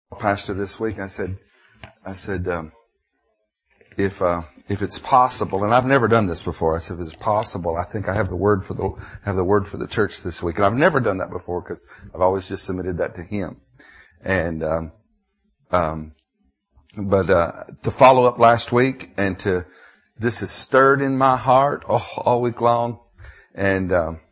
Pastor this week. I said, if it's possible, and I've never done this before. I said, if it's possible, I think I have the word for the church this week. And I've never done that before because I've always just submitted that to him. And, but to follow up last week and this has stirred in my heart all week long. And,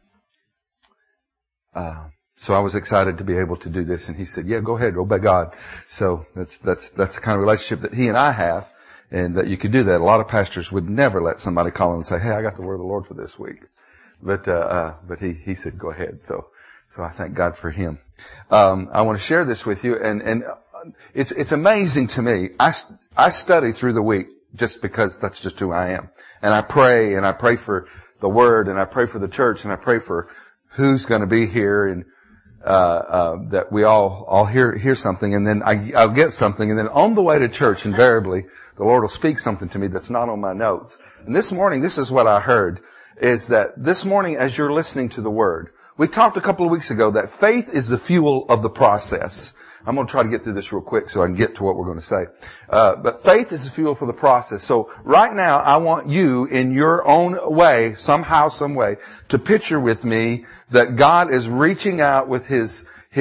so I was excited to be able to do this. And he said, yeah, go ahead, obey God. So that's the kind of relationship that he and I have, and that you could do that. A lot of pastors would never let somebody call in and say, hey, I got the word of the Lord for this week. But he said, go ahead. So I thank God for him. I want to share this with you, and it's amazing to me. I study through the week just because that's just who I am. And I pray for the word, and I pray for the church, and I pray for who's going to be here, and that we all hear something, and then I'll get something, and then on the way to church, invariably, the Lord will speak something to me that's not on my notes. And this morning, this is what I heard, is that this morning, as you're listening to the Word, we talked a couple of weeks ago that faith is the fuel of the process. I'm going to try to get through this real quick so I can get to what we're going to say. But faith is the fuel for the process. So right now, I want you, in your own way, somehow, some way, to picture with me that God is reaching out with his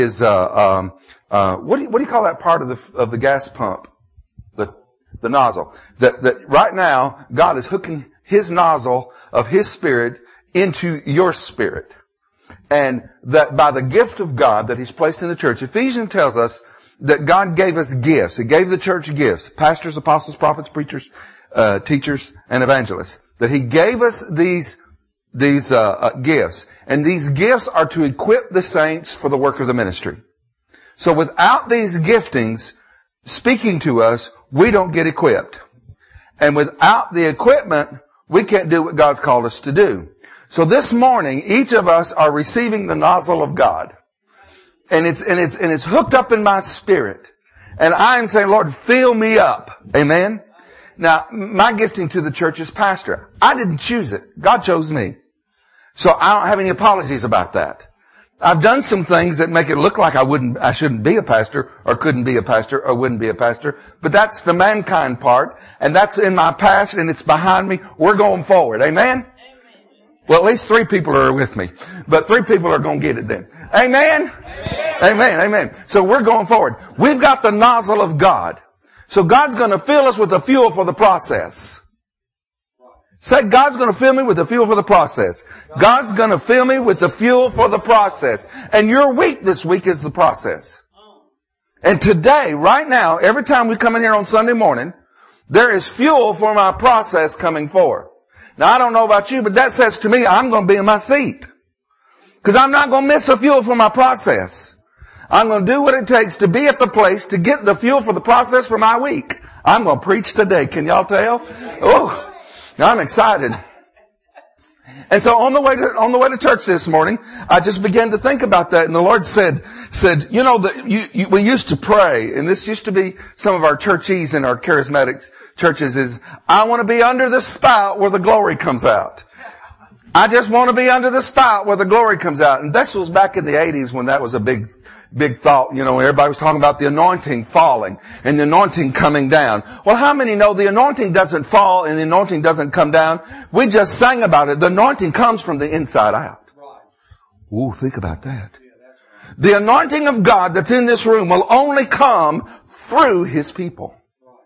what do you call that part of the gas pump? The nozzle. That right now, God is hooking his nozzle of his Spirit into your spirit. And that by the gift of God that he's placed in the church, Ephesians tells us that God gave us gifts. He gave the church gifts. Pastors, apostles, prophets, preachers, teachers, and evangelists. That he gave us these gifts. And these gifts are to equip the saints for the work of the ministry. So without these giftings speaking to us, we don't get equipped. And without the equipment, we can't do what God's called us to do. So this morning, each of us are receiving the nozzle of God. And it's hooked up in my spirit. And I am saying, Lord, fill me up. Amen? Now, my gifting to the church is pastor. I didn't choose it. God chose me. So I don't have any apologies about that. I've done some things that make it look like I shouldn't be a pastor, or couldn't be a pastor, or wouldn't be a pastor. But that's the mankind part, and that's in my past, and it's behind me. We're going forward. Amen? Well, at least 3 people are with me, but 3 people are going to get it then. Amen? Amen. Amen. So we're going forward. We've got the nozzle of God. So God's going to fill us with the fuel for the process. Say, God's going to fill me with the fuel for the process. God's going to fill me with the fuel for the process. And your week this week is the process. And today, right now, every time we come in here on Sunday morning, there is fuel for my process coming forth. Now, I don't know about you, but that says to me, I'm going to be in my seat. Because I'm not going to miss the fuel for my process. I'm going to do what it takes to be at the place to get the fuel for the process for my week. I'm going to preach today. Can y'all tell? Oh, I'm excited. And so on the way to church this morning, I just began to think about that. And the Lord said, you know, we used to pray, and this used to be some of our churchies and our charismatics churches, is I want to be under the spout where the glory comes out. I just want to be under the spout where the glory comes out. And this was back in the 80s when that was a big thought. You know, everybody was talking about the anointing falling and the anointing coming down. Well, how many know the anointing doesn't fall and the anointing doesn't come down? We just sang about it. The anointing comes from the inside out. Ooh, think about that. The anointing of God that's in this room will only come through his people.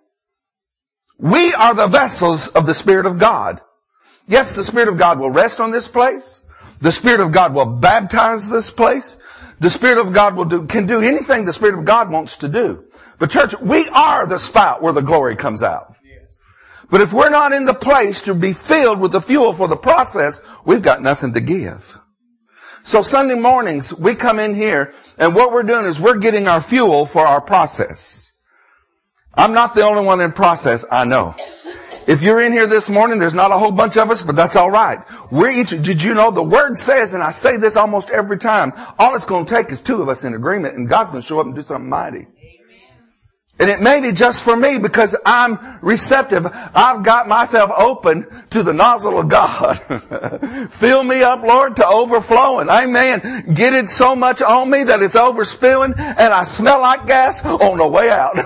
We are the vessels of the Spirit of God. Yes, the Spirit of God will rest on this place. The Spirit of God will baptize this place. The Spirit of God can do anything the Spirit of God wants to do. But church, we are the spout where the glory comes out. Yes. But if we're not in the place to be filled with the fuel for the process, we've got nothing to give. So Sunday mornings, we come in here, and what we're doing is we're getting our fuel for our process. I'm not the only one in process, I know. If you're in here this morning, there's not a whole bunch of us, but that's all right. Did you know the Word says, and I say this almost every time, all it's going to take is 2 of us in agreement, and God's going to show up and do something mighty. Amen. And it may be just for me because I'm receptive. I've got myself open to the nozzle of God. Fill me up, Lord, to overflowing. Amen. Get it so much on me that it's overspilling and I smell like gas on the way out.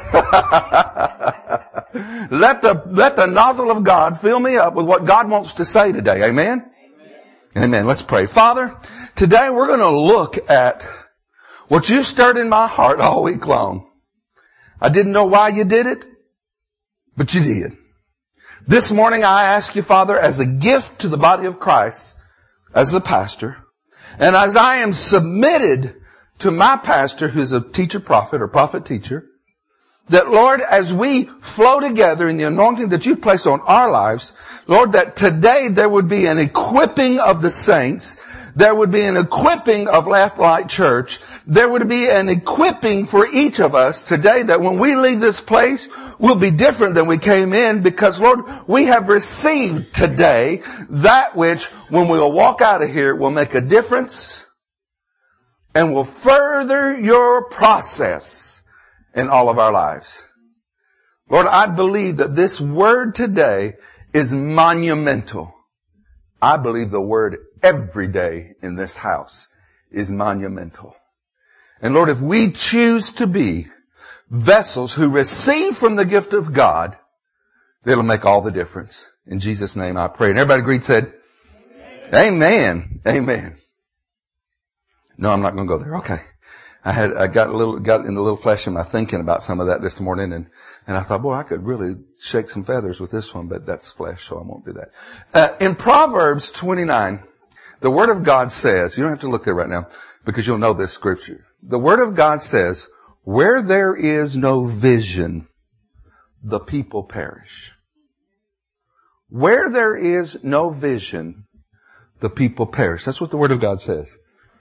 Let the nozzle of God fill me up with what God wants to say today. Amen? Amen. Let's pray. Father, today we're going to look at what you stirred in my heart all week long. I didn't know why you did it, but you did. This morning I ask you, Father, as a gift to the body of Christ, as the pastor, and as I am submitted to my pastor, who's a teacher prophet or prophet teacher, that, Lord, as we flow together in the anointing that you've placed on our lives, Lord, that today there would be an equipping of the saints. There would be an equipping of Laugh Light Church. There would be an equipping for each of us today that when we leave this place, we'll be different than we came in because, Lord, we have received today that which, when we'll walk out of here, will make a difference and will further your process in all of our lives. Lord, I believe that this word today is monumental. I believe the word every day in this house is monumental. And Lord, if we choose to be vessels who receive from the gift of God, it'll make all the difference. In Jesus' name I pray. And everybody agreed said, Amen. Amen. No, I'm not going to go there. Okay. I got in the little flesh in my thinking about some of that this morning, and I thought, boy, I could really shake some feathers with this one, but that's flesh, so I won't do that. In Proverbs 29, the Word of God says, you don't have to look there right now, because you'll know this scripture. The Word of God says, where there is no vision, the people perish. Where there is no vision, the people perish. That's what the Word of God says.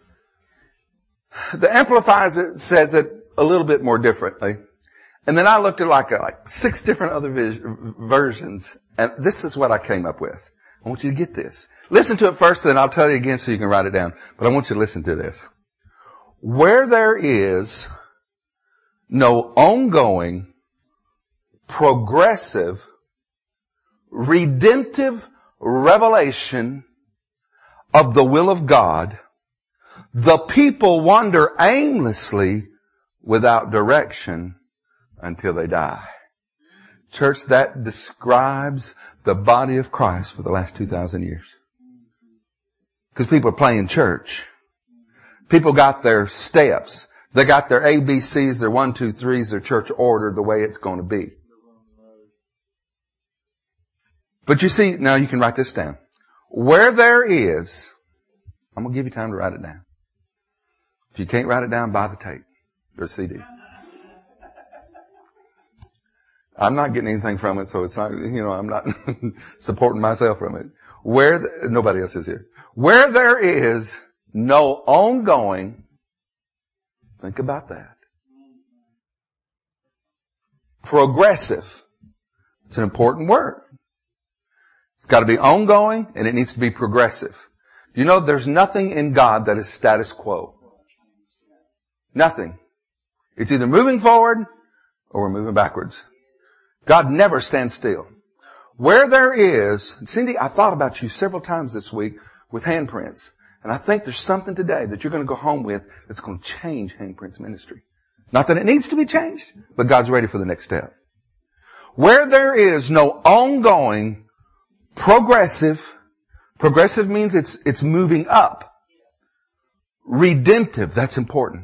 The Amplified says it a little bit more differently. And then I looked at like 6 different other versions, and this is what I came up with. I want you to get this. Listen to it first, then I'll tell you again so you can write it down. But I want you to listen to this. Where there is no ongoing, progressive, redemptive revelation of the will of God, the people wander aimlessly without direction until they die. Church, that describes the body of Christ for the last 2,000 years. Because people are playing church. People got their steps. They got their ABCs, their 1, 2, 3s, their church order, the way it's going to be. But you see, now you can write this down. Where there is, I'm going to give you time to write it down. If you can't write it down, buy the tape or CD. I'm not getting anything from it, so it's not, I'm not supporting myself from it. Nobody else is here. Where there is no ongoing, think about that. Progressive. It's an important word. It's got to be ongoing and it needs to be progressive. There's nothing in God that is status quo. Nothing. It's either moving forward or we're moving backwards. God never stands still. Where there is, Cindy, I thought about you several times this week with handprints. And I think there's something today that you're going to go home with that's going to change Handprints ministry. Not that it needs to be changed, but God's ready for the next step. Where there is no ongoing, progressive means it's moving up. Redemptive, that's important.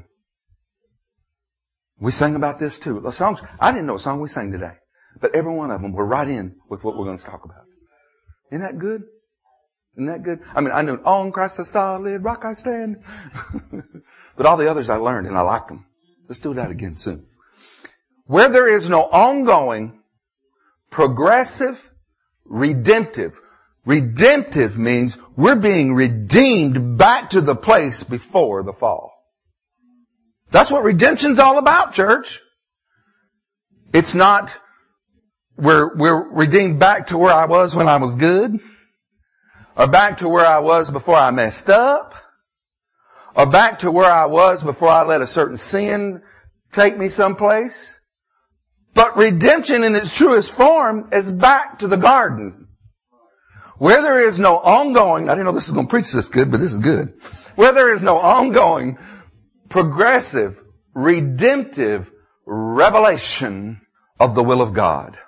We sang about this too. The songs, I didn't know what song we sang today, but every one of them were right in with what we're going to talk about. Isn't that good? Isn't that good? I mean, I knew, on Christ the solid rock I stand. But all the others I learned and I liked them. Let's do that again soon. Where there is no ongoing, progressive, redemptive. Redemptive means we're being redeemed back to the place before the fall. That's what redemption's all about, church. It's not we're redeemed back to where I was when I was good, or back to where I was before I messed up, or back to where I was before I let a certain sin take me someplace. But redemption in its truest form is back to the garden. Where there is no ongoing, I didn't know this was going to preach this good, but this is good. Where there is no ongoing, progressive, redemptive revelation of the will of God.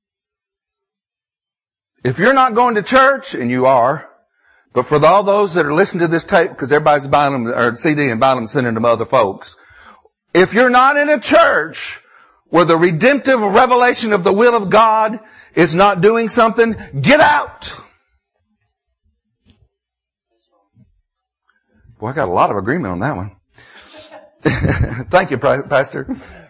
If you're not going to church, and you are, but for all those that are listening to this tape, because everybody's buying them, or CD and buying them and sending them to other folks, if you're not in a church where the redemptive revelation of the will of God is not doing something, get out. Boy, I got a lot of agreement on that one. Thank you, Pastor.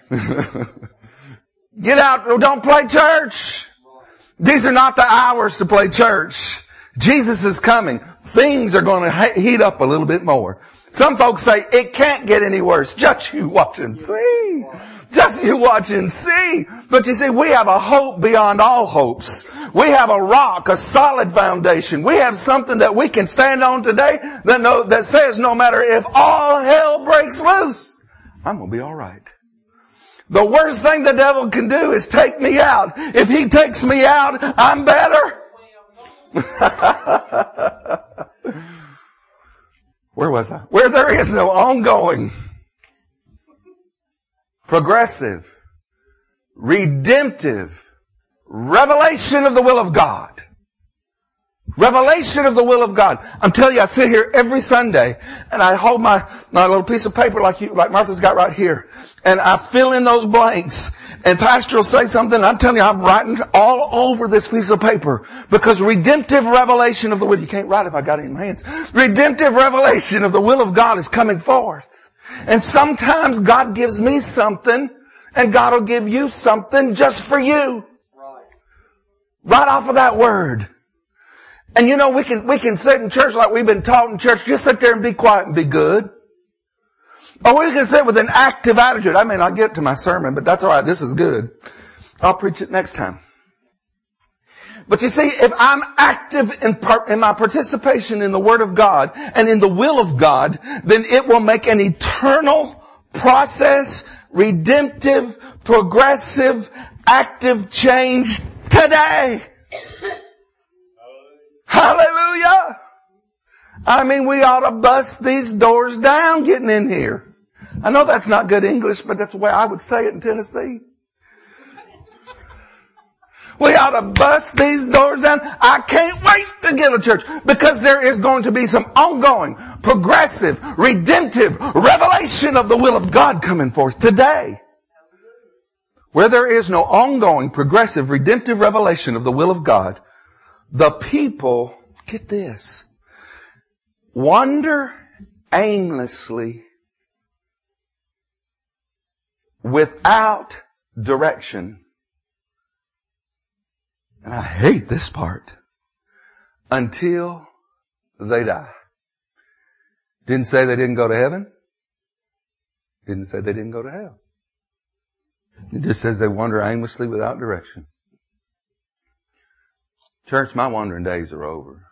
Get out. Don't play church. These are not the hours to play church. Jesus is coming. Things are going to heat up a little bit more. Some folks say it can't get any worse. Just you watch and see. Just you watch and see. But you see, we have a hope beyond all hopes. We have a rock, a solid foundation. We have something that we can stand on today that says no matter if all hell breaks loose, I'm going to be all right. The worst thing the devil can do is take me out. If he takes me out, I'm better. Where was I? Where there is no ongoing, progressive, redemptive revelation of the will of God. Revelation of the will of God. I'm telling you, I sit here every Sunday and I hold my little piece of paper like Martha's got right here. And I fill in those blanks. And Pastor will say something, and I'm telling you, I'm writing all over this piece of paper. Because redemptive revelation of the will, you can't write if I got it in my hands. Redemptive revelation of the will of God is coming forth. And sometimes God gives me something, and God will give you something just for you. Right off of that word. And you know, we can sit in church like we've been taught in church, just sit there and be quiet and be good. Or we can sit with an active attitude. I may not get to my sermon, but that's all right. This is good. I'll preach it next time. But you see, if I'm active in my participation in the Word of God and in the will of God, then it will make an eternal process, redemptive, progressive, active change today. Hallelujah! I mean, we ought to bust these doors down getting in here. I know that's not good English, but that's the way I would say it in Tennessee. We ought to bust these doors down. I can't wait to get to church because there is going to be some ongoing, progressive, redemptive revelation of the will of God coming forth today. Where there is no ongoing, progressive, redemptive revelation of the will of God, the people, get this, wander aimlessly without direction. And I hate this part. Until they die. Didn't say they didn't go to heaven. Didn't say they didn't go to hell. It just says they wander aimlessly without direction. Church, my wandering days are over.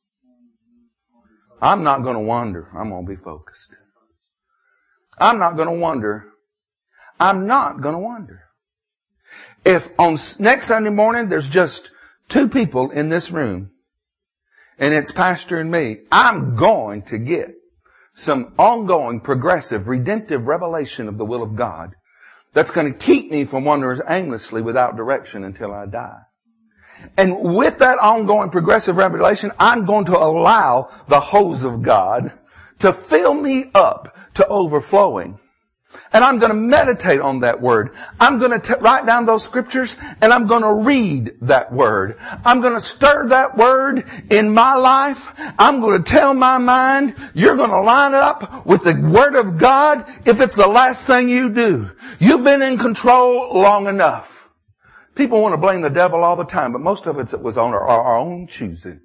I'm not going to wander. I'm going to be focused. I'm not going to wander. I'm not going to wander. If on next Sunday morning there's just 2 people in this room, and it's Pastor and me, I'm going to get some ongoing, progressive, redemptive revelation of the will of God that's going to keep me from wandering aimlessly without direction until I die. And with that ongoing progressive revelation, I'm going to allow the hose of God to fill me up to overflowing. And I'm going to meditate on that word. I'm going to write down those scriptures and I'm going to read that word. I'm going to stir that word in my life. I'm going to tell my mind, you're going to line up with the word of God if it's the last thing you do. You've been in control long enough. People want to blame the devil all the time, but most of it was on our own choosing.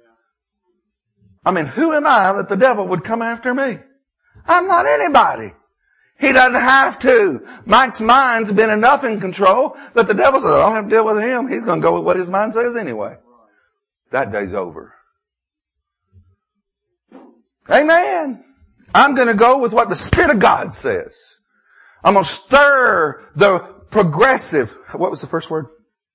I mean, who am I that the devil would come after me? I'm not anybody. He doesn't have to. Mike's mind's been enough in control that the devil says, I don't have to deal with him. He's going to go with what his mind says anyway. That day's over. Amen. I'm going to go with what the Spirit of God says. I'm going to stir the progressive, what was the first word?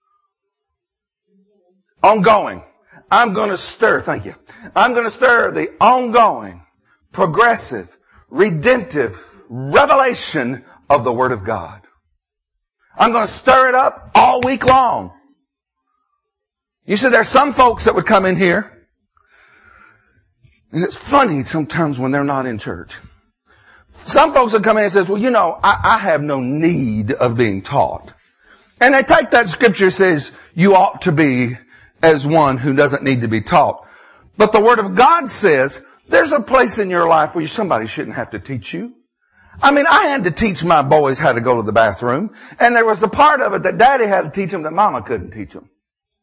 Ongoing. I'm going to stir, thank you. I'm going to stir the ongoing, progressive, redemptive revelation of the Word of God. I'm going to stir it up all week long. You see, there's some folks that would come in here, and it's funny sometimes when they're not in church. Some folks would come in and says, well, you know, I have no need of being taught. And they take that scripture that says, you ought to be as one who doesn't need to be taught. But the Word of God says, there's a place in your life where somebody shouldn't have to teach you. I mean, I had to teach my boys how to go to the bathroom, and there was a part of it that Daddy had to teach them that Mama couldn't teach them.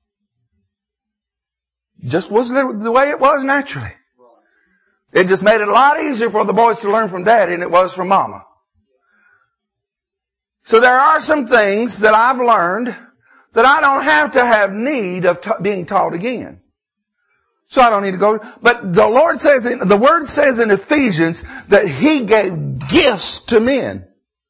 Just wasn't the way it was naturally. It just made it a lot easier for the boys to learn from Daddy than it was from Mama. So there are some things that I've learned that I don't have to have need of being taught again. So I don't need to go. But the Lord says, the Word says in Ephesians that He gave gifts to men.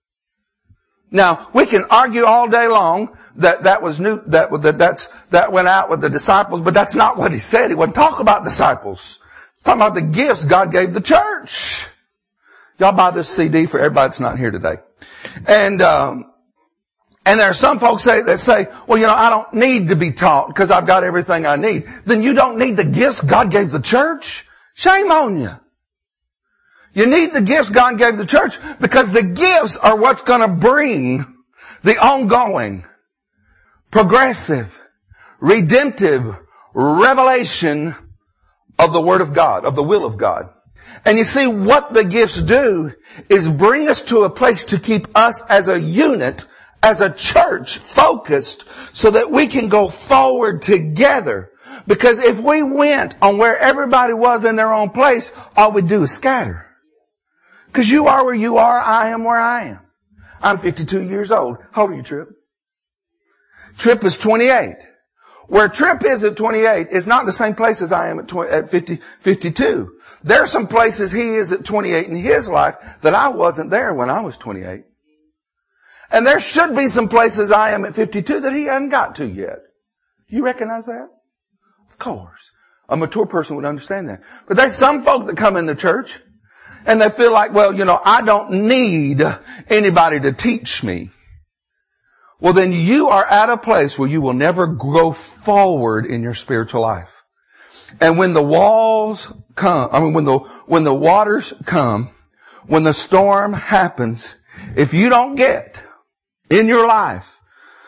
Now, we can argue all day long that was new, that went out with the disciples, but that's not what He said. He wouldn't talk about disciples. He's talking about the gifts God gave the church. Y'all buy this CD for everybody that's not here today. And there are some folks that say, well, you know, I don't need to be taught because I've got everything I need. Then you don't need the gifts God gave the church? Shame on you. You need the gifts God gave the church because the gifts are what's going to bring the ongoing, progressive, redemptive revelation of the Word of God, of the will of God. And you see, what the gifts do is bring us to a place to keep us as a unit, as a church, focused so that we can go forward together. Because if we went on where everybody was in their own place, all we'd do is scatter. Because you are where you are, I am where I am. I'm 52 years old. How old are you, Tripp? Tripp is 28. Where Tripp is at 28 is not the same place as I am at 52. There are some places he is at 28 in his life that I wasn't there when I was 28. And there should be some places I am at 52 that he hasn't got to yet. You recognize that? Of course. A mature person would understand that. But there's some folks that come in the church and they feel like, well, you know, I don't need anybody to teach me. Well, then you are at a place where you will never go forward in your spiritual life. And when the walls come, when the waters come, when the storm happens, if you don't get in your life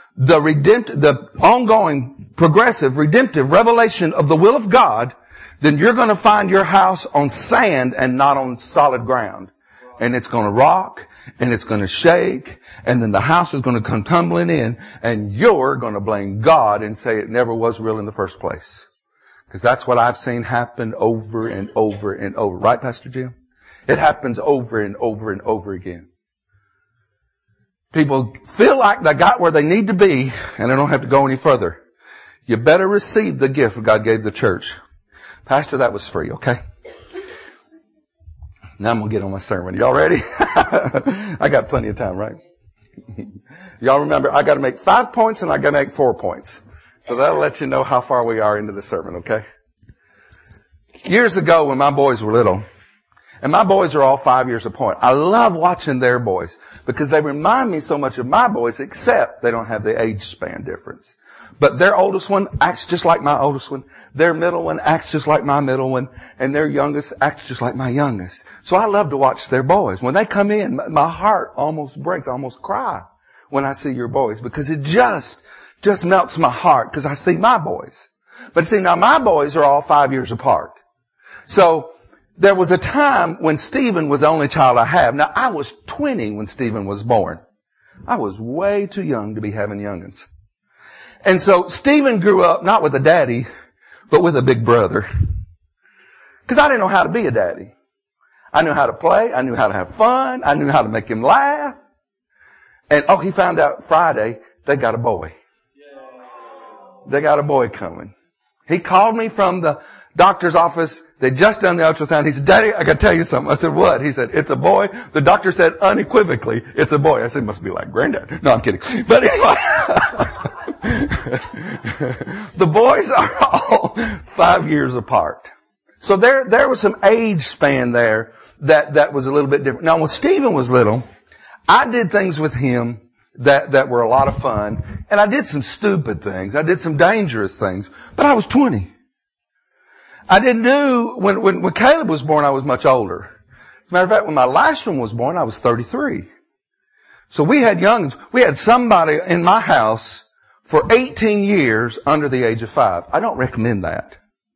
the ongoing, progressive, redemptive revelation of the will of God, then you're going to find your house on sand and not on solid ground. And it's going to rock, and it's going to shake, and then the house is going to come tumbling in, and you're going to blame God and say it never was real in the first place. Because that's what I've seen happen over and over and over. Right, Pastor Jim? It happens over and over and over again. People feel like they got where they need to be, and they don't have to go any further. You better receive the gift God gave the church. Pastor, that was free, okay? Now I'm going to get on my sermon. Y'all ready? I got plenty of time, right? Y'all remember, I got to make 5 points and I got to make 4 points. So that'll let you know how far we are into the sermon, okay? Years ago when my boys were little, and my boys are all 5 years apart. I love watching their boys because they remind me so much of my boys, except they don't have the age span difference. But their oldest one acts just like my oldest one. Their middle one acts just like my middle one. And their youngest acts just like my youngest. So I love to watch their boys. When they come in, my heart almost breaks. I almost cry when I see your boys because it just melts my heart because I see my boys. But see, now my boys are all 5 years apart. So there was a time when Stephen was the only child I have. Now, I was 20 when Stephen was born. I was way too young to be having youngins. And so Stephen grew up not with a daddy, but with a big brother. Because I didn't know how to be a daddy. I knew how to play. I knew how to have fun. I knew how to make him laugh. And he found out Friday they got a boy. They got a boy coming. He called me from Doctor's office. They'd just done the ultrasound. He said, Daddy, I got to tell you something. I said, what? He said, it's a boy. The doctor said unequivocally, it's a boy. I said, must be like Granddad. No, I'm kidding. But anyway, the boys are all 5 years apart. So there was some age span there that was a little bit different. Now, when Stephen was little, I did things with him that were a lot of fun. And I did some stupid things. I did some dangerous things. But I was 20. I didn't do, when Caleb was born, I was much older. As a matter of fact, when my last one was born, I was 33. So we had youngins. We had somebody in my house for 18 years under the age of 5. I don't recommend that.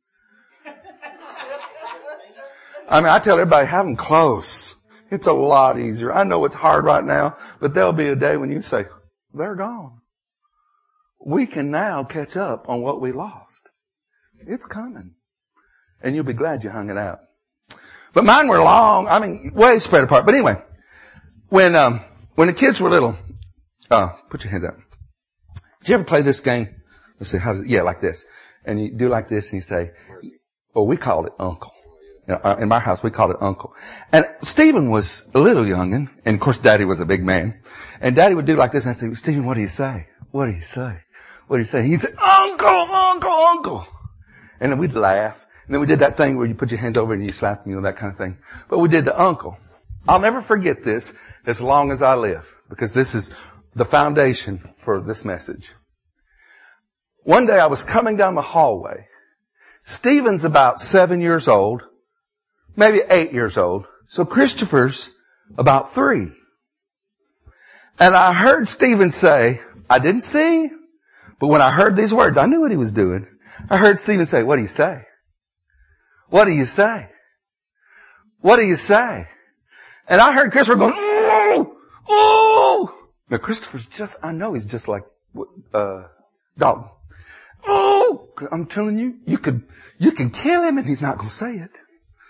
I mean, I tell everybody, have them close. It's a lot easier. I know it's hard right now, but there'll be a day when you say, they're gone. We can now catch up on what we lost. It's coming. And you'll be glad you hung it out. But mine were long, way spread apart. But anyway, when the kids were little, put your hands out. Did you ever play this game? Let's see, like this. And you do like this and you say, we called it Uncle. In my house, we called it Uncle. And Stephen was a little youngin', and of course Daddy was a big man. And Daddy would do like this, and I'd say, Stephen, what do you say? What do you say? What do you say? He'd say, Uncle, Uncle, Uncle. And then we'd laugh. And then we did that thing where you put your hands over and you slap, that kind of thing. But we did the Uncle. I'll never forget this as long as I live, because this is the foundation for this message. One day I was coming down the hallway. Stephen's about 7 years old, maybe 8 years old. So Christopher's about 3. And I heard Stephen say, I didn't see, but when I heard these words, I knew what he was doing. I heard Stephen say, what do you say? What do you say? What do you say? And I heard Christopher going, ooh, ooh. Now Christopher's he's just like, Dalton. Oh, I'm telling you, you can kill him and he's not going to say it.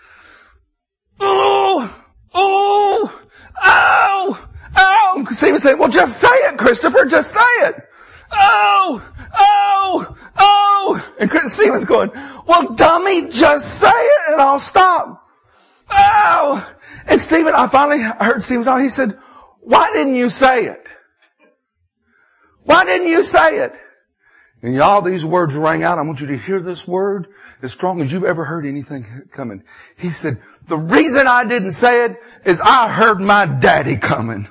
Oh, oh, ow, ow. Stephen said, well, just say it, Christopher, just say it. Oh, oh, oh. And Stephen's going, well, dummy, just say it and I'll stop. Oh. And Stephen, I finally heard Stephen's out. He said, why didn't you say it? Why didn't you say it? And all these words rang out. I want you to hear this word as strong as you've ever heard anything coming. He said, the reason I didn't say it is I heard my daddy coming.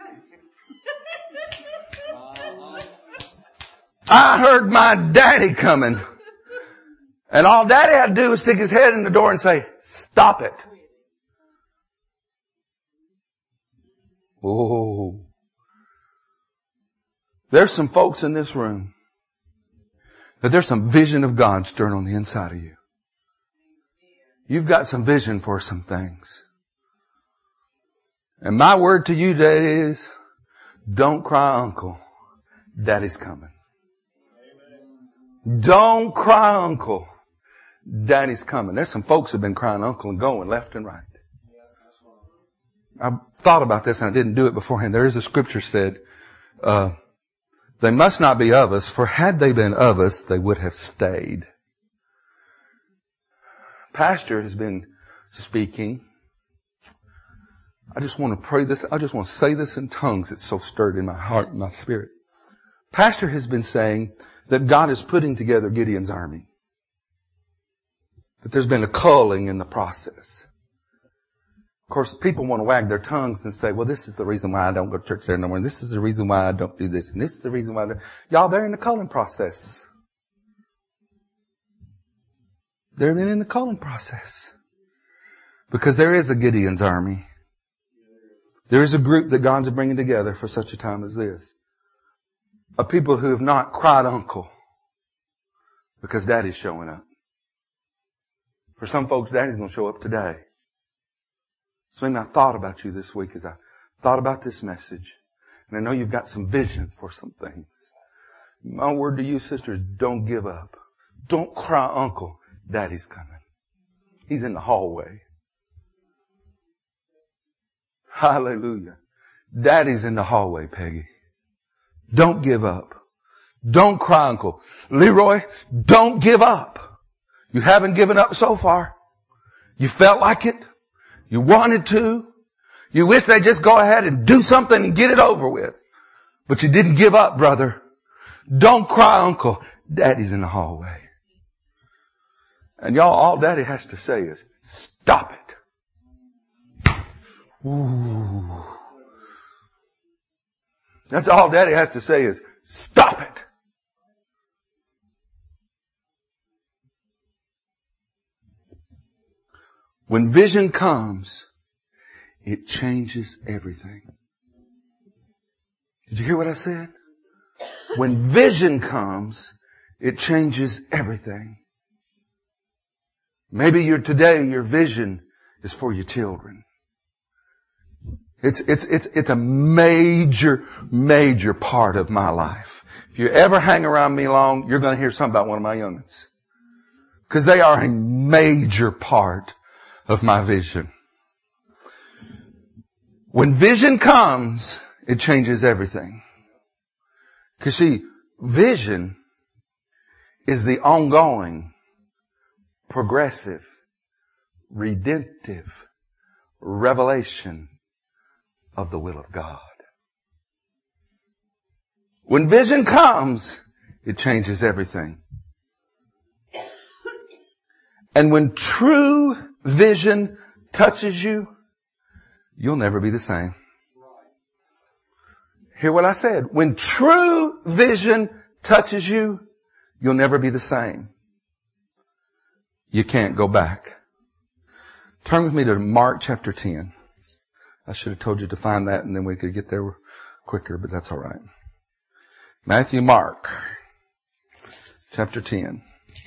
I heard my daddy coming. And all daddy had to do was stick his head in the door and say, stop it. Oh. There's some folks in this room that there's some vision of God stirring on the inside of you. You've got some vision for some things. And my word to you today is, don't cry, Uncle. Daddy's coming. Don't cry, Uncle. Daddy's coming. There's some folks who've been crying Uncle and going left and right. I thought about this and I didn't do it beforehand. There is a scripture said, they must not be of us, for had they been of us, they would have stayed. Pastor has been speaking. I just want to pray this. I just want to say this in tongues. It's so stirred in my heart and my spirit. Pastor has been saying that God is putting together Gideon's army. That there's been a culling in the process. Of course, people want to wag their tongues and say, well, this is the reason why I don't go to church there no more. And this is the reason why I don't do this. And this is the reason why. Y'all, they're in the culling process. They're in the calling process. Because there is a Gideon's army. There is a group that God's bringing together for such a time as this. Of people who have not cried uncle. Because Daddy's showing up. For some folks, Daddy's going to show up today. Something I thought about you this week as I thought about this message. And I know you've got some vision for some things. My word to you, sisters, don't give up. Don't cry uncle. Daddy's coming. He's in the hallway. Hallelujah. Daddy's in the hallway, Peggy. Don't give up. Don't cry uncle. Leroy, don't give up. You haven't given up so far. You felt like it. You wanted to. You wish they'd just go ahead and do something and get it over with. But you didn't give up, brother. Don't cry, Uncle. Daddy's in the hallway. And y'all, all Daddy has to say is, stop it. Ooh. That's all Daddy has to say is, stop it. When vision comes, it changes everything. Did you hear what I said? When vision comes, it changes everything. Maybe today your vision is for your children. It's a major part of my life. If you ever hang around me long, you're going to hear something about one of my young'uns. Because they are a major part of my vision. When vision comes, it changes everything. Because see, vision is the ongoing, progressive, redemptive revelation of the will of God. When vision comes, it changes everything. And when true vision touches you, you'll never be the same. Hear what I said. When true vision touches you, you'll never be the same. You can't go back. Turn with me to Mark chapter 10. I should have told you to find that and then we could get there quicker, but that's all right. Matthew, Mark, chapter 10.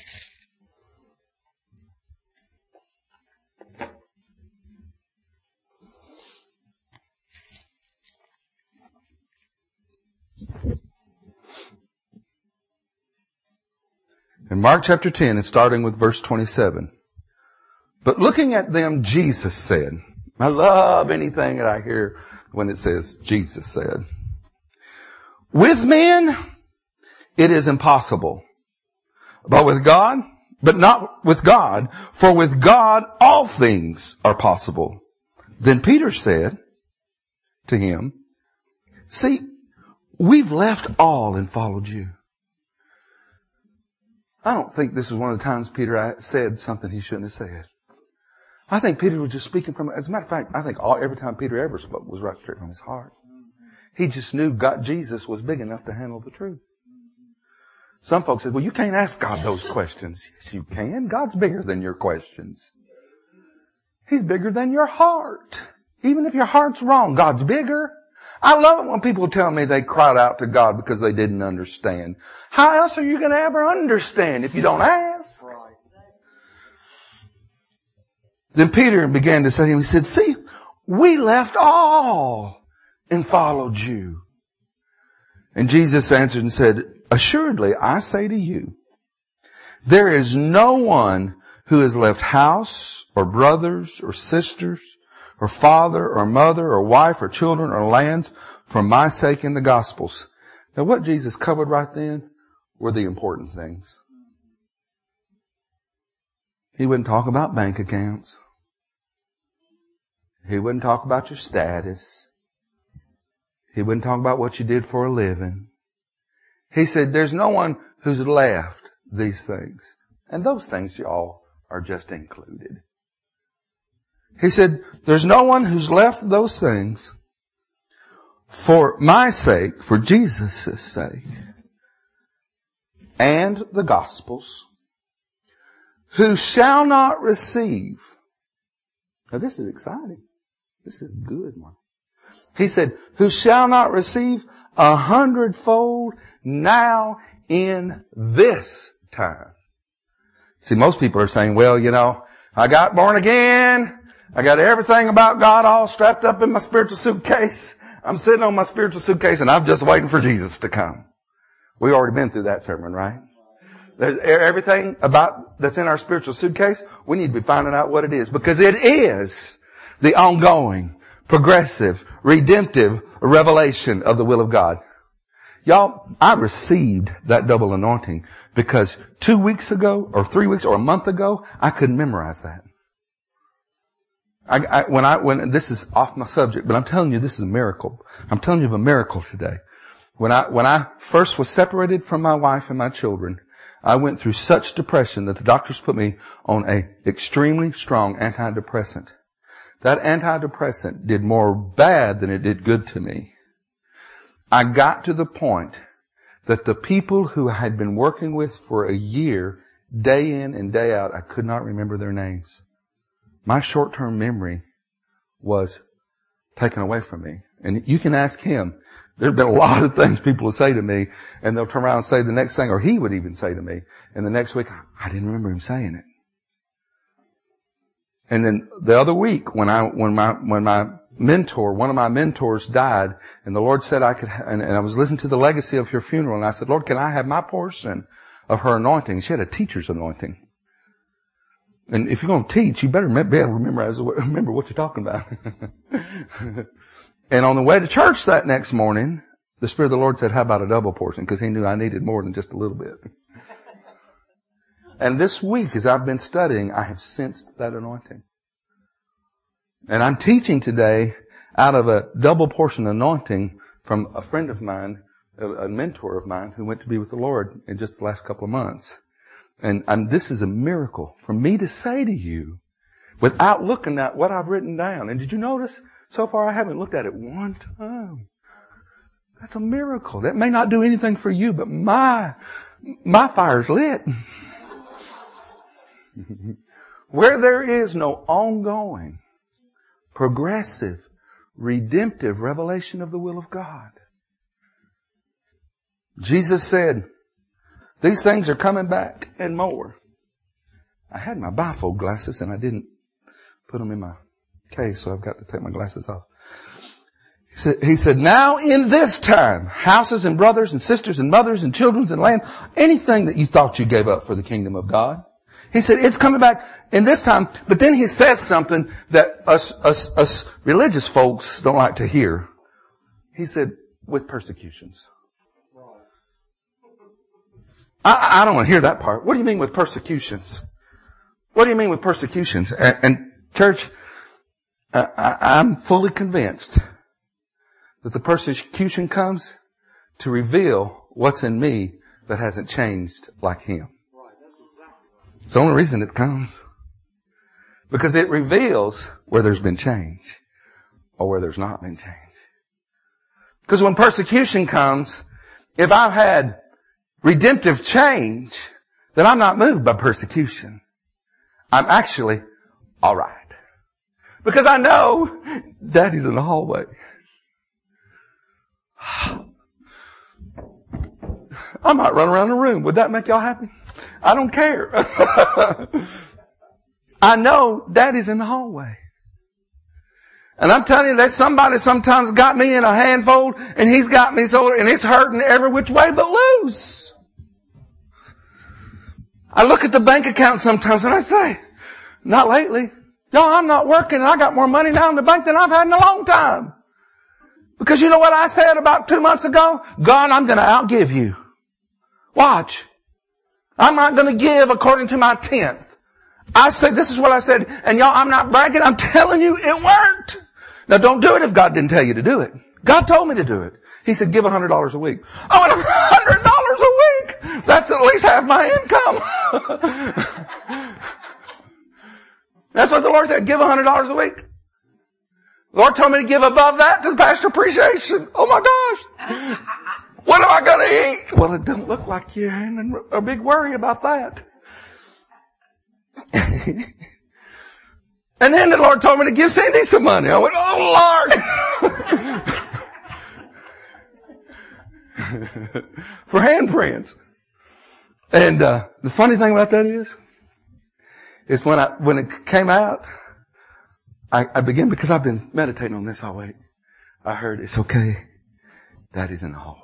In Mark chapter 10, and starting with verse 27. But looking at them, Jesus said, I love anything that I hear when it says, Jesus said. With men, it is impossible. But not with God, for with God all things are possible. Then Peter said to him, see, we've left all and followed you. I don't think this is one of the times Peter said something he shouldn't have said. I think Peter was just speaking from, as a matter of fact, I think every time Peter ever spoke was right straight from his heart. He just knew Jesus was big enough to handle the truth. Some folks said, well, you can't ask God those questions. Yes, you can. God's bigger than your questions. He's bigger than your heart. Even if your heart's wrong, God's bigger. I love it when people tell me they cried out to God because they didn't understand. How else are you going to ever understand if you don't ask? Right. Then Peter began to say to him, he said, see, we left all and followed you. And Jesus answered and said, assuredly, I say to you, there is no one who has left house or brothers or sisters or father or mother or wife or children or lands for my sake in the Gospels. Now what Jesus covered right then were the important things. He wouldn't talk about bank accounts. He wouldn't talk about your status. He wouldn't talk about what you did for a living. He said, there's no one who's left these things. And those things, y'all, are just included. He said, there's no one who's left those things for my sake, for Jesus' sake, and the Gospels, who shall not receive. Now this is exciting. This is a good one. He said, who shall not receive 100-fold now in this time. See, most people are saying, well, I got born again. I got everything about God all strapped up in my spiritual suitcase. I'm sitting on my spiritual suitcase and I'm just waiting for Jesus to come. We've already been through that sermon, right? There's everything that's in our spiritual suitcase. We need to be finding out what it is, because it is the ongoing, progressive, redemptive revelation of the will of God. Y'all, I received that double anointing because 2 weeks ago or 3 weeks or a month ago, I couldn't memorize that. When this is off my subject, but I'm telling you this is a miracle. I'm telling you of a miracle today. When I first was separated from my wife and my children, I went through such depression that the doctors put me on a extremely strong antidepressant. That antidepressant did more bad than it did good to me. I got to the point that the people who I had been working with for a year, day in and day out, I could not remember their names. My short-term memory was taken away from me. And you can ask him. There have been a lot of things people will say to me, and they'll turn around and say the next thing, or he would even say to me, and the next week, I didn't remember him saying it. And then the other week, when my mentor, one of my mentors died, and the Lord said I could, and I was listening to the legacy of your funeral, and I said, Lord, can I have my portion of her anointing? She had a teacher's anointing. And if you're going to teach, you better be able to remember what you're talking about. And on the way to church that next morning, the Spirit of the Lord said, how about a double portion? Because He knew I needed more than just a little bit. And this week, as I've been studying, I have sensed that anointing. And I'm teaching today out of a double portion anointing from a friend of mine, a mentor of mine, who went to be with the Lord in just the last couple of months. And this is a miracle for me to say to you without looking at what I've written down. And did you notice? So far I haven't looked at it one time. That's a miracle. That may not do anything for you, but my fire's lit. Where there is no ongoing, progressive, redemptive revelation of the will of God. Jesus said, these things are coming back and more. I had my bifold glasses and I didn't put them in my case, so I've got to take my glasses off. He said, now in this time, houses and brothers and sisters and mothers and children and land, anything that you thought you gave up for the kingdom of God. He said, it's coming back in this time. But then he says something that us religious folks don't like to hear. He said, with persecutions. I don't want to hear that part. What do you mean with persecutions? What do you mean with persecutions? And church, I'm fully convinced that the persecution comes to reveal what's in me that hasn't changed like Him. It's the only reason it comes. Because it reveals where there's been change or where there's not been change. Because when persecution comes, if I've had redemptive change, then I'm not moved by persecution. I'm actually all right. Because I know Daddy's in the hallway. I might run around the room. Would that make y'all happy? I don't care. I know Daddy's in the hallway. And I'm telling you, there's somebody sometimes got me in a handfold, and he's got me so, and it's hurting every which way but loose. I look at the bank account sometimes and I say, not lately. Y'all, I'm not working and I got more money now in the bank than I've had in a long time. Because you know what I said about 2 months ago? God, I'm going to outgive you. Watch. I'm not going to give according to my tenth. I said, this is what I said. And y'all, I'm not bragging. I'm telling you, it worked. Now don't do it if God didn't tell you to do it. God told me to do it. He said, give $100 a week. I went, $100 a week? That's at least half my income. That's what the Lord said, give $100 a week. The Lord told me to give above that to the pastor appreciation. Oh my gosh. What am I going to eat? Well, it doesn't look like you're having a big worry about that. And then the Lord told me to give Cindy some money. I went, oh Lord. For handprints. And the funny thing about that is when it came out, I began, because I've been meditating on this all week. I heard, it's okay. Daddy's in the hallway.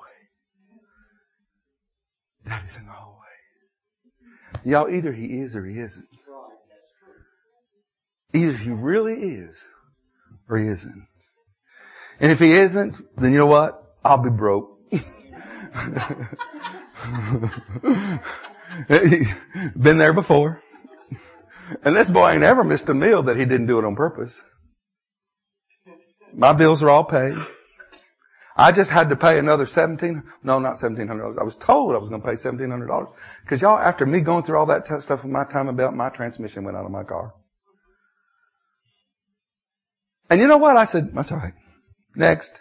Daddy's in the hallway. Y'all, either He is or He isn't. Either He really is or He isn't. And if He isn't, then you know what? I'll be broke. Been there before. And this boy ain't ever missed a meal that he didn't do it on purpose. My bills are all paid. I just had to pay another not $1,700. I was told I was going to pay $1,700. Because y'all, after me going through all that stuff with my timing belt, my transmission went out of my car. And you know what? I said, that's all right. Next.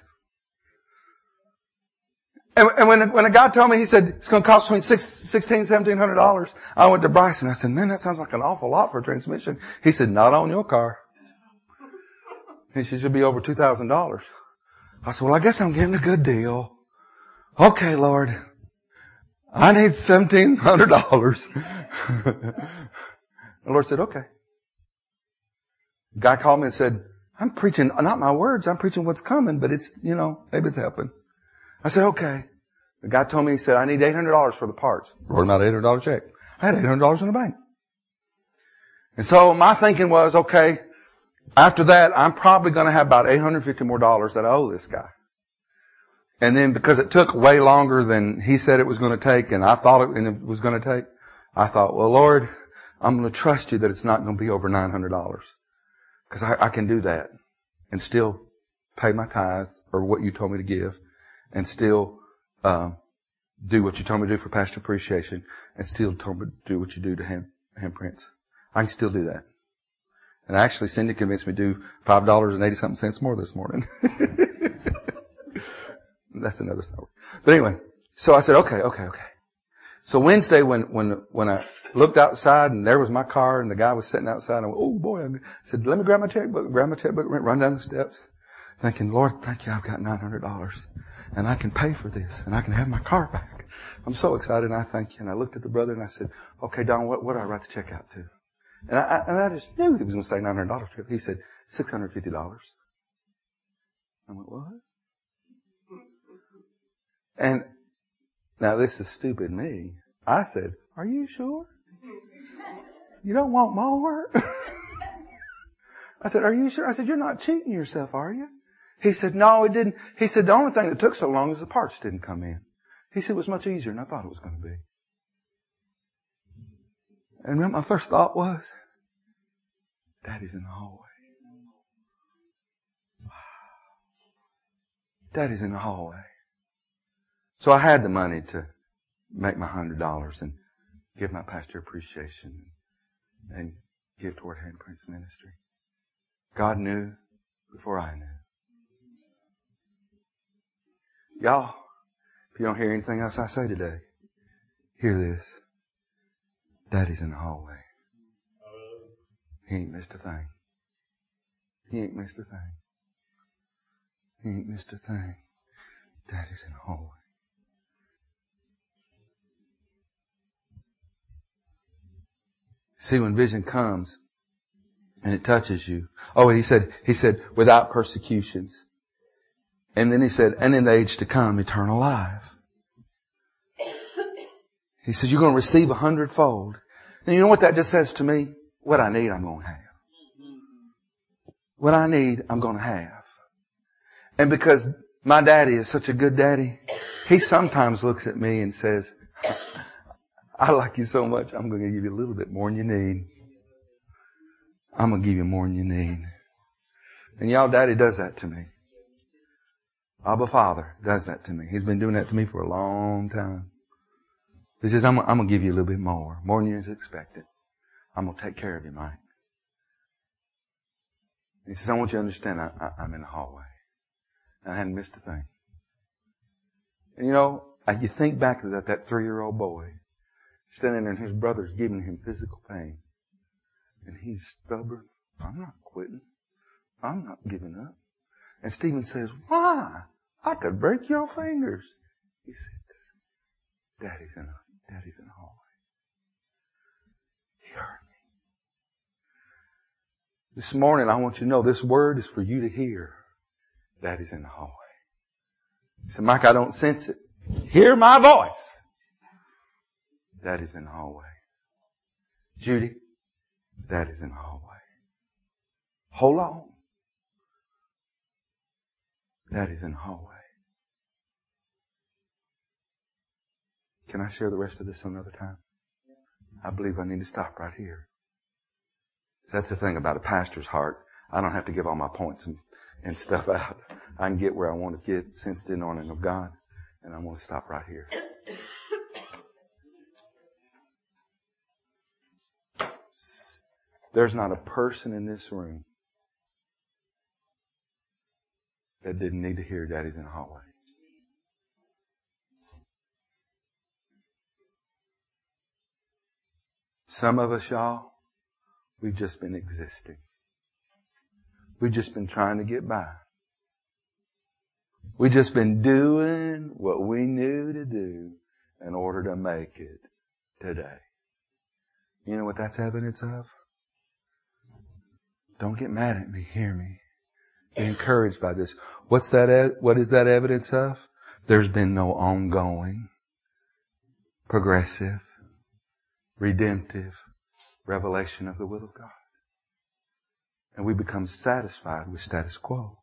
And when a guy told me, he said, it's going to cost between $1,700, I went to Bryce and I said, man, that sounds like an awful lot for a transmission. He said, not on your car. He said, it should be over $2,000. I said, well, I guess I'm getting a good deal. Okay, Lord. I need $1,700. The Lord said, okay. The guy called me and said, I'm preaching, not my words, I'm preaching what's coming, but it's, maybe it's helping. I said, okay. The guy told me, he said, I need $800 for the parts. Wrote him out an $800 check. I had $800 in the bank. And so my thinking was, okay, after that, I'm probably going to have about $850 more that I owe this guy. And then because it took way longer than he said it was going to take and I thought it was going to take, I thought, well, Lord, I'm going to trust you that it's not going to be over $900. Because I can do that and still pay my tithe or what you told me to give and still do what you told me to do for pastor appreciation and still told me to do what you do to handprints. I can still do that. And actually, Cindy convinced me to do $5.80 more this morning. That's another story. But anyway, so I said, okay. So Wednesday, when I looked outside and there was my car and the guy was sitting outside, and I went, oh boy, I said, let me grab my checkbook, run down the steps, thinking, Lord, thank you, I've got $900 and I can pay for this and I can have my car back. I'm so excited and I thank you. And I looked at the brother and I said, okay, Don, what do I write the check out to? And I just knew he was going to say $900 trip. He said, $650. I went, what? And now this is stupid me. I said, are you sure? You don't want more? I said, are you sure? I said, you're not cheating yourself, are you? He said, no, it didn't. He said, the only thing that took so long is the parts didn't come in. He said, it was much easier than I thought it was going to be. And remember, my first thought was, Daddy's in the hallway. Wow. Daddy's in the hallway. So I had the money to make my $100 and give my pastor appreciation and give toward Handprints Ministry. God knew before I knew. Y'all, if you don't hear anything else I say today, hear this. Daddy's in the hallway. He ain't missed a thing. He ain't missed a thing. He ain't missed a thing. Daddy's in the hallway. See, when vision comes and it touches you. Oh, and he said, without persecutions. And then he said, and in the age to come, eternal life. He said, you're going to receive 100-fold. And you know what that just says to me? What I need, I'm going to have. What I need, I'm going to have. And because my daddy is such a good daddy, he sometimes looks at me and says, I like you so much, I'm going to give you a little bit more than you need. I'm going to give you more than you need. And y'all, Daddy does that to me. Abba Father does that to me. He's been doing that to me for a long time. He says, I'm going to give you a little bit more than you expected. I'm going to take care of you, Mike. He says, I want you to understand I'm in the hallway. And I hadn't missed a thing. And you know, you think back to that 3-year-old boy standing there and his brother's giving him physical pain. And he's stubborn. I'm not quitting. I'm not giving up. And Stephen says, why? I could break your fingers. He said, Daddy's in the hallway. He heard me. This morning, I want you to know this word is for you to hear. Daddy's in the hallway. He said, Mike, I don't sense it. Hear my voice. Daddy's in the hallway. Judy, Daddy's in the hallway. Hold on. Daddy's in the hallway. Can I share the rest of this another time? I believe I need to stop right here. So that's the thing about a pastor's heart. I don't have to give all my points and stuff out. I can get where I want to get since the anointing of God. And I'm going to stop right here. There's not a person in this room that didn't need to hear Daddy's in the hallway. Some of us, y'all, we've just been existing. We've just been trying to get by. We've just been doing what we knew to do in order to make it today. You know what that's evidence of? Don't get mad at me. Hear me. Be encouraged by this. What is that evidence of? There's been no ongoing, progressive, redemptive revelation of the will of God. And we become satisfied with status quo.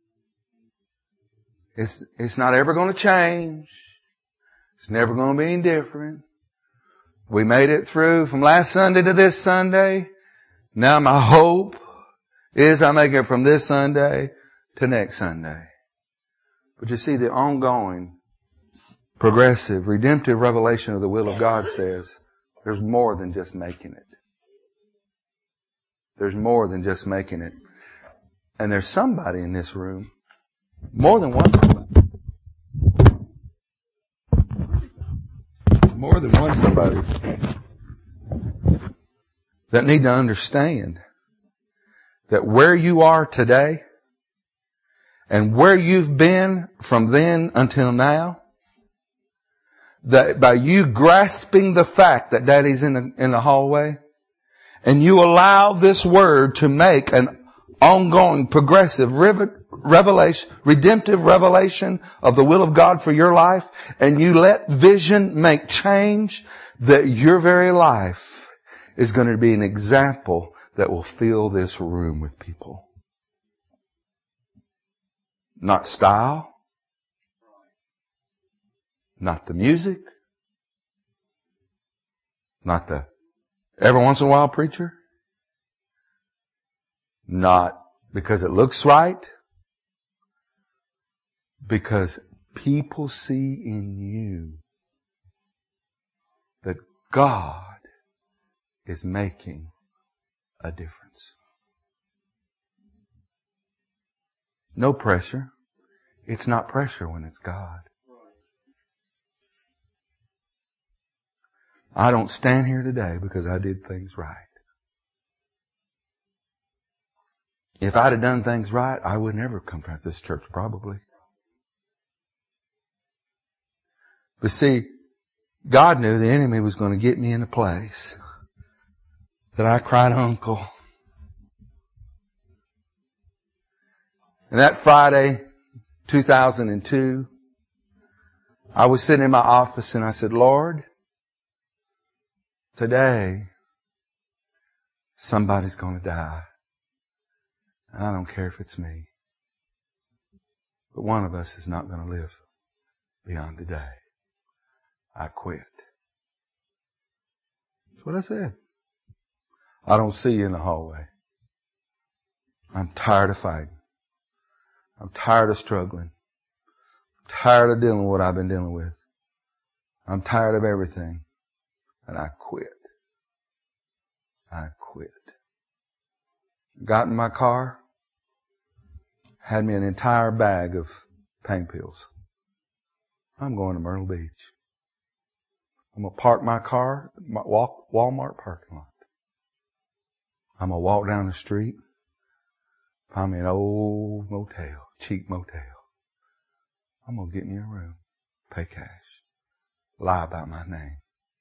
It's not ever going to change. It's never going to be any different. We made it through from last Sunday to this Sunday. Now my hope is I make it from this Sunday to next Sunday. But you see, the ongoing, progressive, redemptive revelation of the will of God says there's more than just making it. There's more than just making it. And there's somebody in this room, more than one somebody. More than one somebody that need to understand that where you are today and where you've been from then until now, that by you grasping the fact that Daddy's in the hallway, and you allow this word to make an ongoing, progressive revelation, redemptive revelation of the will of God for your life, and you let vision make change, that your very life is going to be an example that will fill this room with people. Not style, not the music, not the every once in a while preacher, not because it looks right, because people see in you that God is making a difference. No pressure. It's not pressure when it's God. I don't stand here today because I did things right. If I'd have done things right, I would never come to this church probably. But see, God knew the enemy was going to get me in a place that I cried uncle. And that Friday, 2002, I was sitting in my office and I said, Lord, today, somebody's going to die. And I don't care if it's me. But one of us is not going to live beyond today. I quit. That's what I said. I don't see you in the hallway. I'm tired of fighting. I'm tired of struggling. I'm tired of dealing with what I've been dealing with. I'm tired of everything. And I quit. I quit. Got in my car, had me an entire bag of pain pills. I'm going to Myrtle Beach. I'm going to park my car at my Walmart parking lot. I'm going to walk down the street, find me an old motel, cheap motel. I'm going to get me a room, pay cash, lie about my name.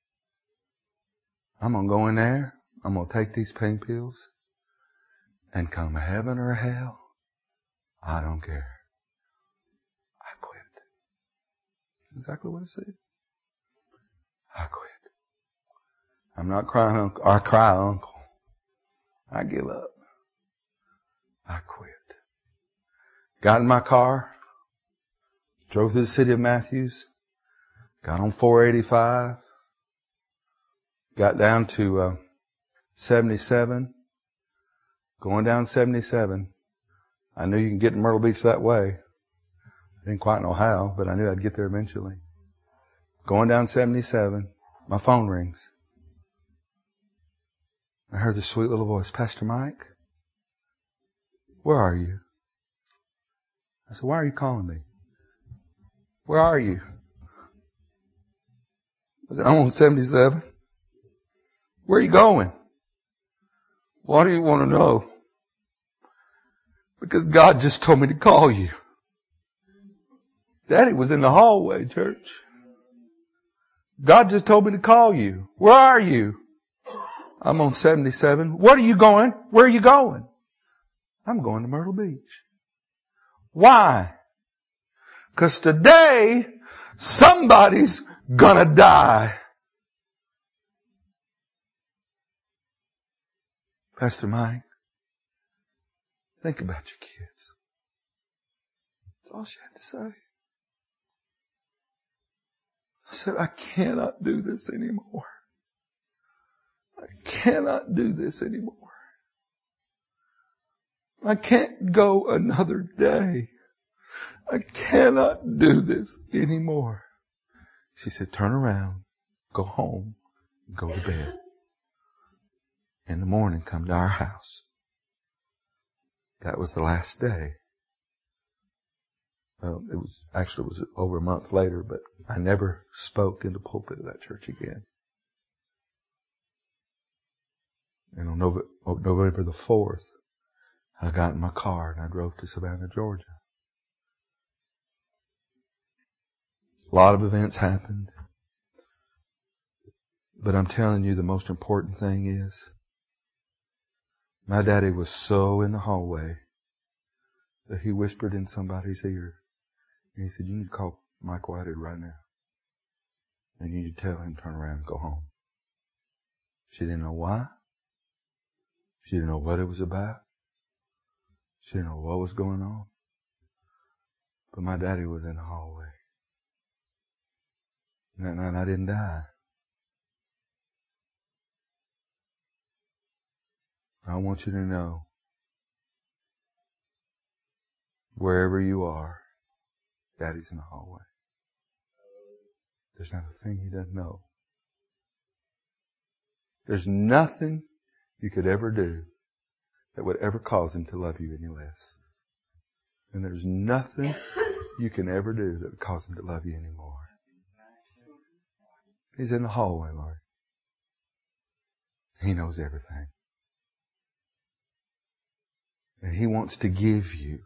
I'm going to go in there, I'm going to take these pain pills, and come heaven or hell, I don't care. I quit. Exactly what I said. I quit. I'm not crying uncle. I cry uncle. I give up. I quit. Got in my car, drove to the city of Matthews, Got on 485. Got down to 77. Going down 77. I knew you can get to Myrtle Beach that way. I didn't quite know how, but I knew I'd get there eventually. Going down 77. My phone rings. I heard this sweet little voice. Pastor Mike, where are you? I said, why are you calling me? Where are you? I said, I'm on 77. Where are you going? Why do you want to know? Because God just told me to call you. Daddy was in the hallway, church. God just told me to call you. Where are you? I'm on 77. What are you going? Where are you going? I'm going to Myrtle Beach. Why? Because today, somebody's gonna die. Pastor Mike, think about your kids. That's all she had to say. I said, I cannot do this anymore. I cannot do this anymore. I can't go another day. I cannot do this anymore. She said, turn around, go home, go to bed. In the morning, come to our house. That was the last day. Well, it was over a month later, but I never spoke in the pulpit of that church again. And on November the 4th, I got in my car and I drove to Savannah, Georgia. A lot of events happened. But I'm telling you, the most important thing is, my daddy was so in the hallway that he whispered in somebody's ear. And he said, you need to call Mike Whitehead right now. And you need to tell him to turn around and go home. She didn't know why. She didn't know what it was about. She didn't know what was going on. But my daddy was in the hallway. And that night I didn't die. I want you to know, wherever you are, Daddy's in the hallway. There's not a thing He doesn't know. There's nothing you could ever do that would ever cause Him to love you any less. And there's nothing you can ever do that would cause Him to love you anymore. He's in the hallway, Lord. He knows everything. And He wants to give you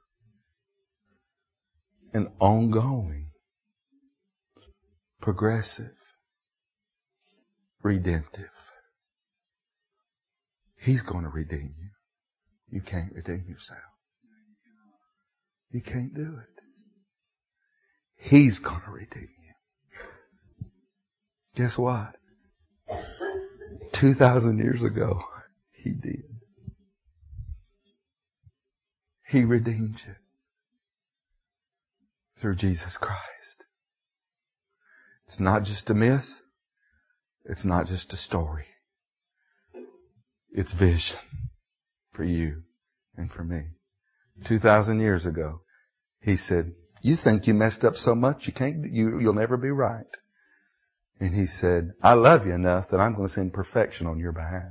an ongoing, progressive, redemptive. He's going to redeem you. You can't redeem yourself. You can't do it. He's going to redeem you. Guess what? 2,000 years ago, He did. He redeemed you through Jesus Christ. It's not just a myth. It's not just a story. It's vision for you and for me. 2,000 years ago, He said, you think you messed up so much you'll never be right. And He said, I love you enough that I'm going to send perfection on your behalf.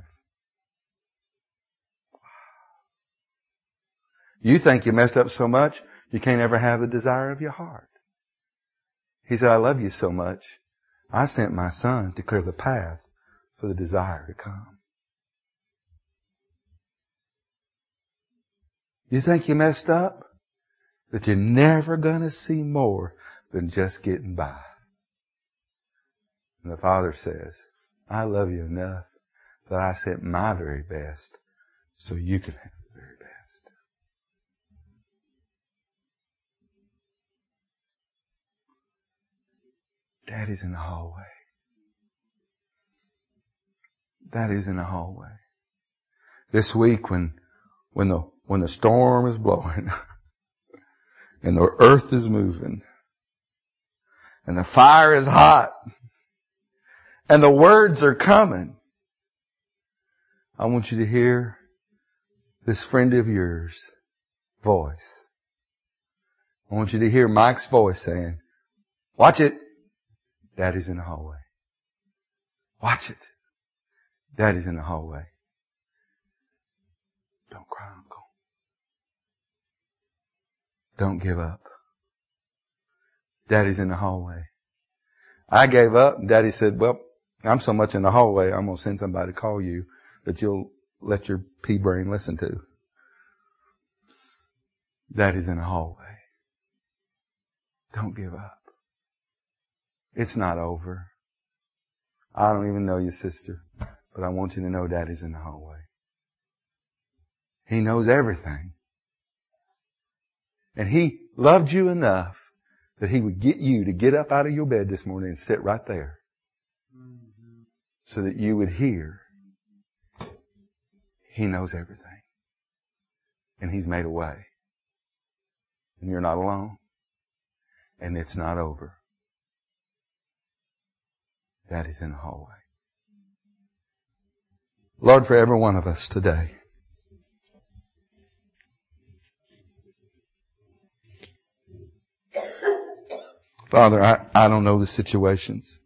You think you messed up so much, you can't ever have the desire of your heart. He said, I love you so much, I sent my Son to clear the path for the desire to come. You think you messed up, but you're never going to see more than just getting by. And the Father says, I love you enough that I sent my very best so you can have the very best. Daddy's in the hallway. Daddy's in the hallway. This week when the storm is blowing and the earth is moving And the fire is hot. And the words are coming. I want you to hear this friend of yours' voice. I want you to hear Mike's voice saying, watch it. Daddy's in the hallway. Watch it. Daddy's in the hallway. Don't cry, Uncle. Don't give up. Daddy's in the hallway. I gave up, and Daddy said, well, I'm so much in the hallway, I'm going to send somebody to call you that you'll let your pea brain listen to. Daddy's in the hallway. Don't give up. It's not over. I don't even know you, sister, but I want you to know Daddy's in the hallway. He knows everything. And He loved you enough that He would get you to get up out of your bed this morning and sit right there so that you would hear. He knows everything. And He's made a way. And you're not alone. And it's not over. Daddy's in the hallway. Lord, for every one of us today, Father, I don't know the situations.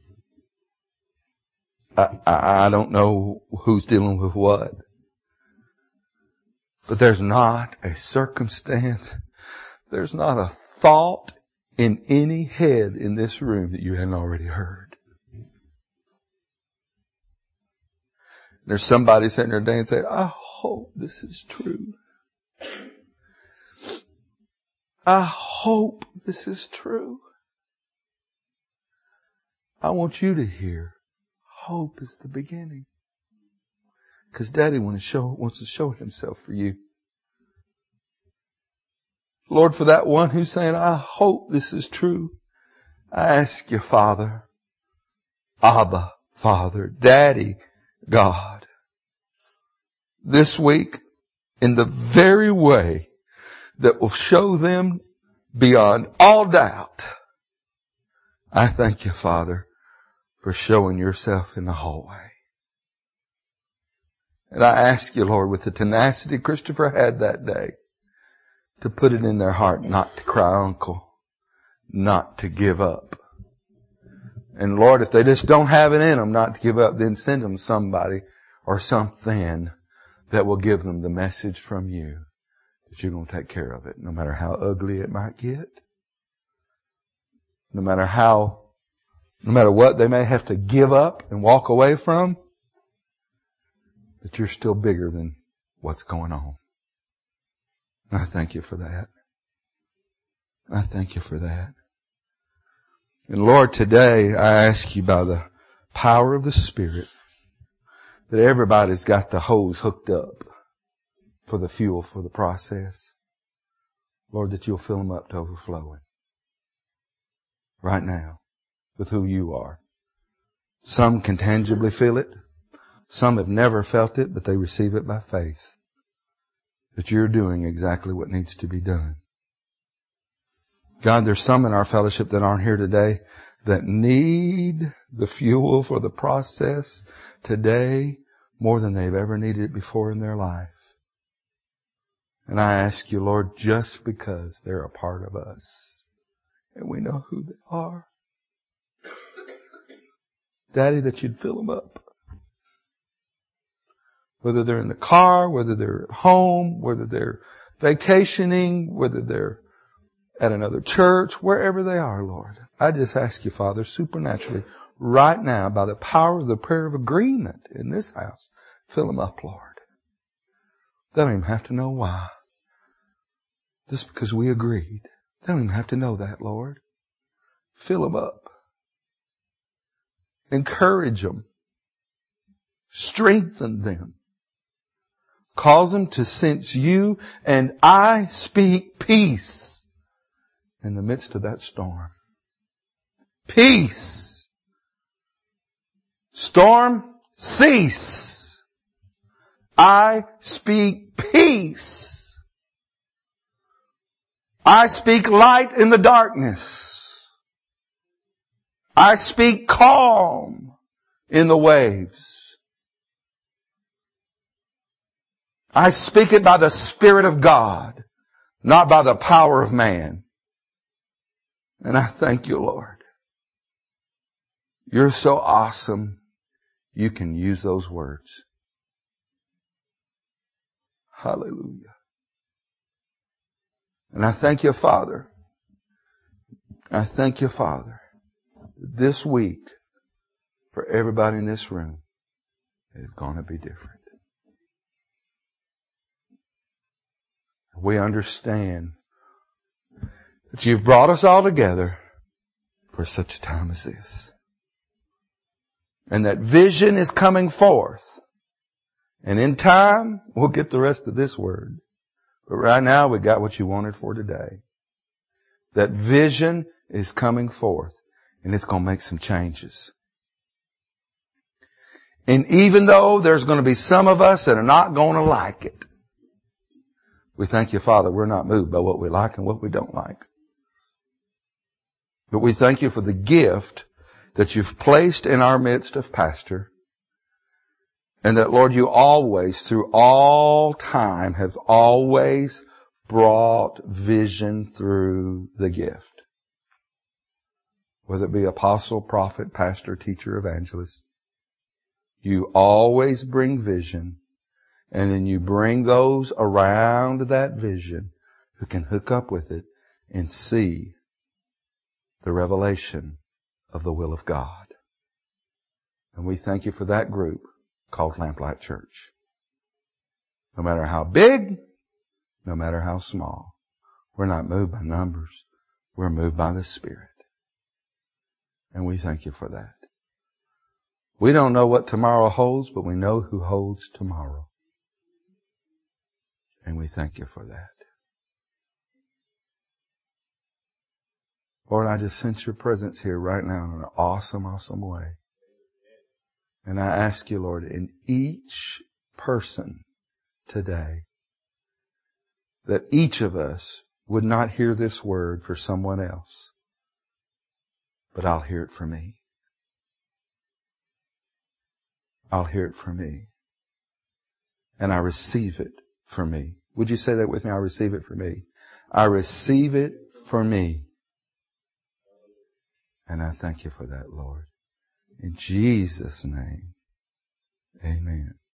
I don't know who's dealing with what. But there's not a circumstance, there's not a thought in any head in this room that you hadn't already heard. There's somebody sitting there today and saying, I hope this is true. I hope this is true. I want you to hear, hope is the beginning. Because Daddy wants to show Himself for you. Lord, for that one who's saying, I hope this is true, I ask you, Father, Abba, Father, Daddy, God, this week, in the very way that will show them beyond all doubt, I thank you, Father, for showing yourself in the hallway. And I ask you, Lord, with the tenacity Christopher had that day, to put it in their heart not to cry uncle, not to give up. And Lord, if they just don't have it in them not to give up, then send them somebody or something that will give them the message from you that you're going to take care of it, no matter how ugly it might get. No matter what they may have to give up and walk away from, that you're still bigger than what's going on. I thank you for that. I thank you for that. And Lord, today I ask you by the power of the Spirit that everybody's got the hose hooked up for the fuel for the process. Lord, that you'll fill them up to overflowing. Right now, with who you are. Some can tangibly feel it. Some have never felt it, but they receive it by faith. That you're doing exactly what needs to be done. God, there's some in our fellowship that aren't here today that need the fuel for the process today more than they've ever needed it before in their life. And I ask you, Lord, just because they're a part of us and we know who they are, Daddy, that you'd fill them up. Whether they're in the car, whether they're at home, whether they're vacationing, whether they're at another church, wherever they are, Lord. I just ask you, Father, supernaturally, right now, by the power of the prayer of agreement in this house, fill them up, Lord. They don't even have to know why. Just because we agreed. They don't even have to know that, Lord. Fill them up. Encourage them. Strengthen them. Cause them to sense you, and I speak peace in the midst of that storm. Peace. Storm, cease. I speak peace. I speak light in the darkness. I speak calm in the waves. I speak it by the Spirit of God, not by the power of man. And I thank you, Lord. You're so awesome. You can use those words. Hallelujah. And I thank you, Father. I thank you, Father. This week, for everybody in this room, is going to be different. We understand that you've brought us all together for such a time as this. And that vision is coming forth. And in time, we'll get the rest of this word. But right now, we got what you wanted for today. That vision is coming forth. And it's going to make some changes. And even though there's going to be some of us that are not going to like it, we thank you, Father, we're not moved by what we like and what we don't like. But we thank you for the gift that you've placed in our midst of pastor. And that, Lord, you always, through all time, have always brought vision through the gift. Whether it be apostle, prophet, pastor, teacher, evangelist. You always bring vision. And then you bring those around that vision who can hook up with it and see the revelation of the will of God. And we thank you for that group called Lamplight Church. No matter how big, no matter how small, we're not moved by numbers. We're moved by the Spirit. And we thank you for that. We don't know what tomorrow holds, but we know who holds tomorrow. And we thank you for that. Lord, I just sense your presence here right now in an awesome, awesome way. And I ask you, Lord, in each person today, that each of us would not hear this word for someone else, but I'll hear it for me. I'll hear it for me. And I receive it for me. Would you say that with me? I receive it for me. I receive it for me. And I thank you for that, Lord. In Jesus' name, amen.